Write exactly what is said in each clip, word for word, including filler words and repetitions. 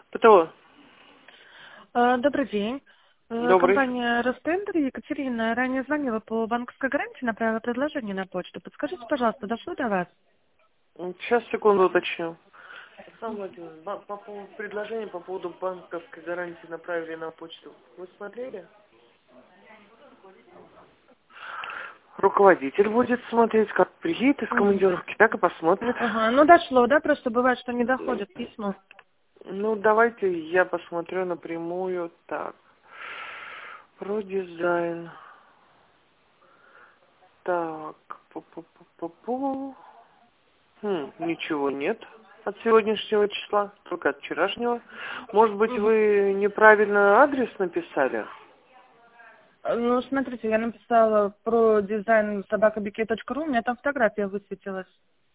ПТО. Э, Добрый день. Э, Добрый. Компания Ростендер, Екатерина ранее звонила по банковской гарантии, направила предложение на почту. Подскажите, пожалуйста, дошло до вас? Сейчас, секунду, уточню. Сам Владимир, ба- по поводу предложения по поводу банковской гарантии направили на почту. Вы смотрели? Руководитель будет смотреть, как приедет из Мгм. командировки, так и посмотрит. Ага, ну дошло, да? Просто бывает, что не доходят письма. Ну, давайте я посмотрю напрямую. Так. Про дизайн. Так. Пу-пу-пу-пу-пу. Хм, ничего нет от сегодняшнего числа, только от вчерашнего. Может быть, Мгм. вы неправильно адрес написали? Э, Ну, смотрите, я написала про дизайн собакабикей точка ру, у меня там фотография высветилась.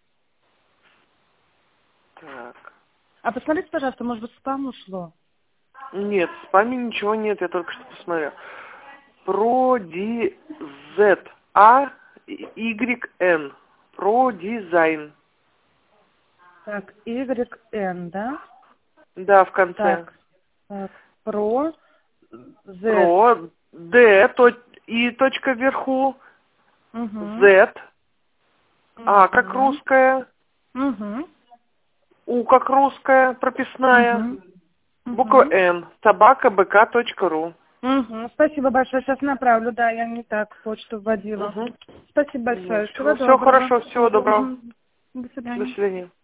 Так. А посмотрите, пожалуйста, может быть, в спам ушло. Нет, в спаме ничего нет, я только что посмотрел. Про ди зет а игрек эн. Про дизайн. Так, Y N, да? Да, в конце. Так, так, про Z. Про Д то- и точка вверху. Угу. Z. А как Угу. русская. Угу. У как русская, прописная. Угу. Буква Угу. Н. Собака бк точка ру. Угу. Спасибо большое. Сейчас направлю. Да, я не так почту вводила. Угу. Спасибо большое. Всего Ничего. Все доброго. хорошо, всего доброго. Угу. До До свидания. свидания.